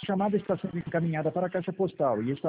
chamada está sendo encaminhada para a caixa postal e está